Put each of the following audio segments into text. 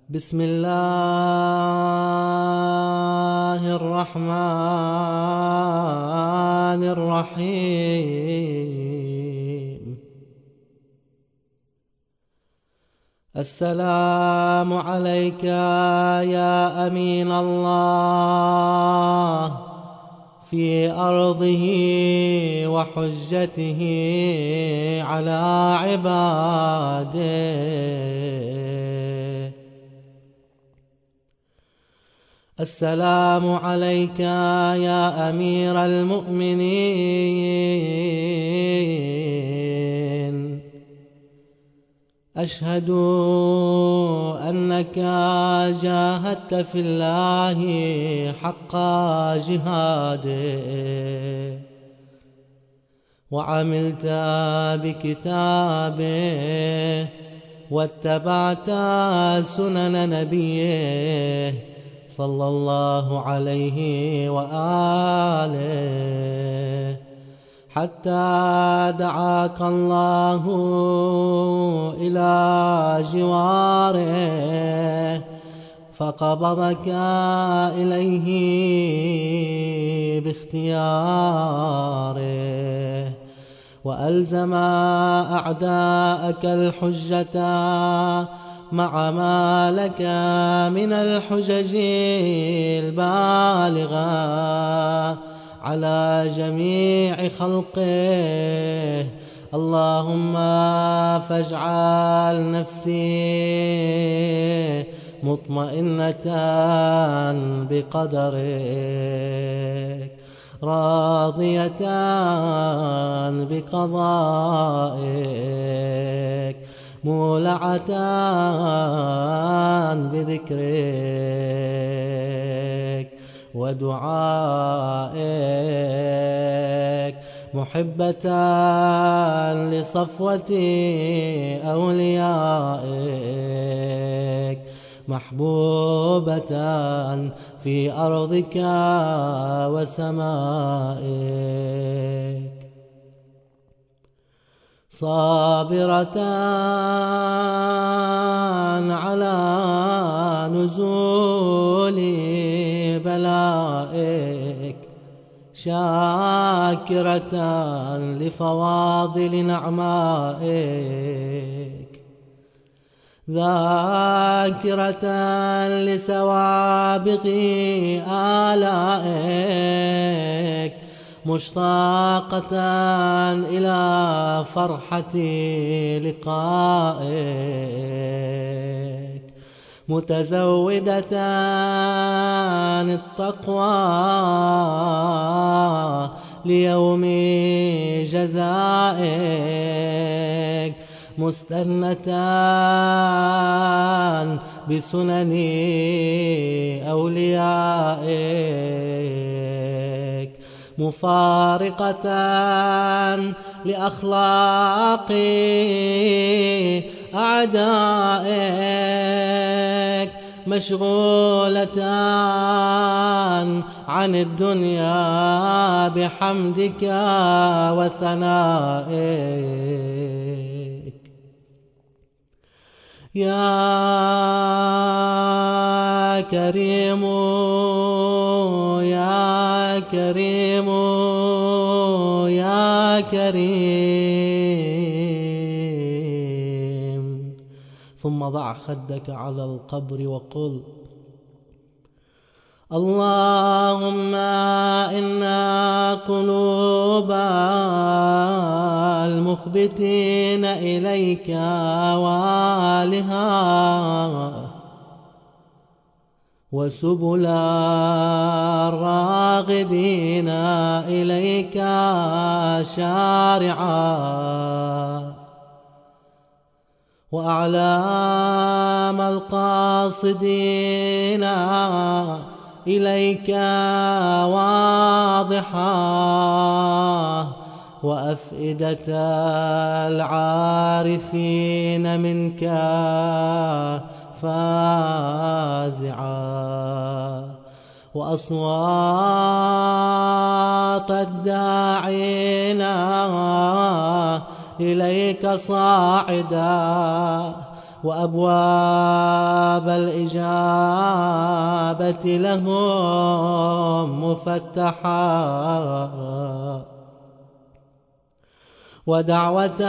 بسم الله الرحمن الرحيم. السلام عليك يا أمين الله في أرضه وحجته على عباده. السلام عليك يا أمير المؤمنين. أشهد أنك جاهدت في الله حق جهاده وعملت بكتابه واتبعت سنن نبيه صلى الله عليه وآله حتى دعاك الله إلى جواره فقبضك إليه باختياره وألزم أعداءك الحجة مع ما لك من الحجج البالغة على جميع خلقه. اللهم فاجعل نفسي مطمئنة بقدرك راضية بقضائك مولعة بذكرك ودعائك محبة لصفوة أوليائك محبوبة في أرضك وسمائك صابرة على نزول بلائك شاكرة لفواضل نعمائك ذاكرة لسوابق آلائك مشتاقة إلى فرحة لقائك متزودة التقوى ليوم جزائك مستنة بسنن أوليائك مفارقة لأخلاق أعدائك مشغولة عن الدنيا بحمدك وثنائك. يا كريم يا كريم يا كريم. ثم ضع خدك على القبر وقل اللهم إنا قلوب المخبتين إليك والها وسبل الراغبين إليك شارعا وأعلام القاصدين إليك واضحا وأفئدة العارفين منك فازعا وأصوات الداعين إليك صاعدا وأبواب باب الإجابة لهم مفتحا، ودعوة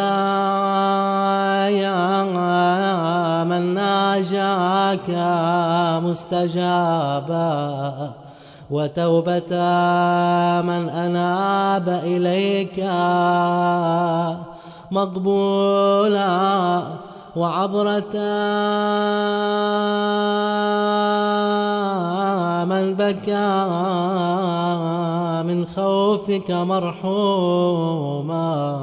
يا من ناجاك مستجابا، وتوبة من أناب إليك مقبولا، وعبرة من بكى من خوفك مرحوما،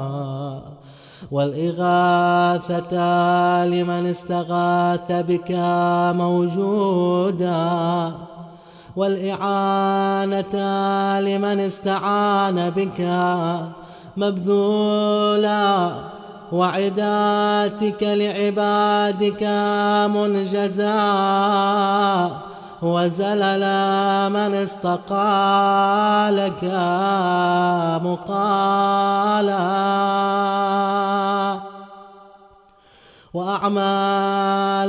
والإغاثة لمن استغاث بك موجودا، والإعانة لمن استعان بك مبذولا، وعداتك لعبادك منجزا، وزلل من استقالك مقالا، وأعمال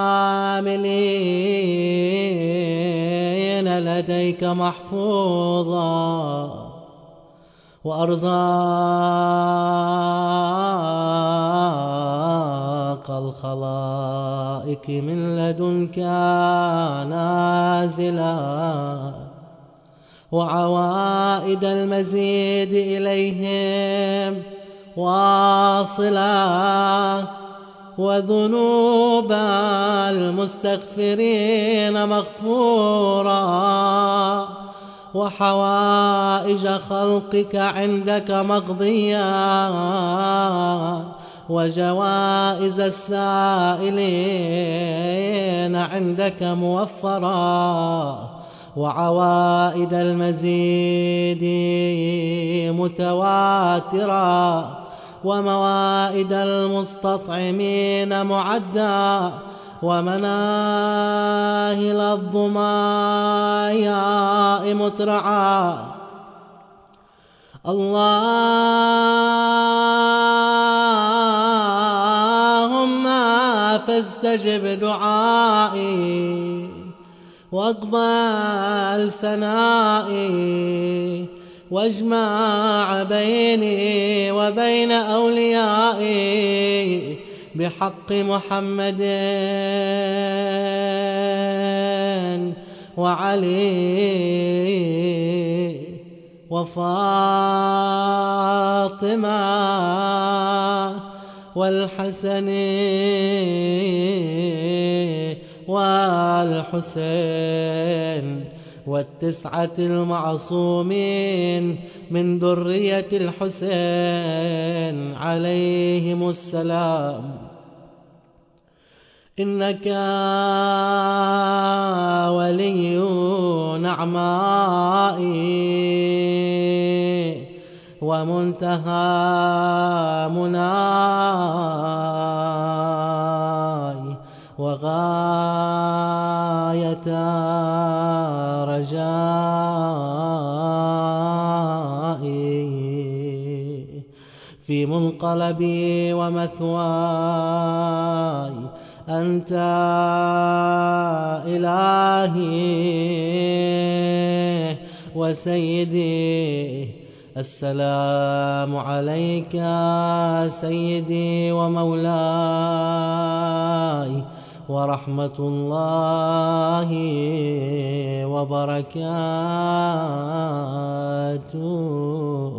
العاملين لديك محفوظا، وأرزاق الخلائق من لدنك نازلا، وعوائد المزيد إليهم واصلا، وذنوب المستغفرين مغفورا، وحوائج خلقك عندك مقضيا، وجوائز السائلين عندك موفرا، وعوائد المزيد متواترا، وموائد المستطعمين معدا، ومناهل الظمايا مترعا. اللهم فاستجب دعائي، واقبل ثنائي، واجمع بيني وبين أوليائي بحق محمد وعلي وفاطمة والحسن والحسين والتسعة المعصومين من ذرية الحسين عليهم السلام. إنك ولي نعمائي ومنتهى مناي، وغاية رجائي في منقلبي ومثواي. أنت إلهي وسيدي، السلام عليك سيدي ومولاي، ورحمة الله وبركاته.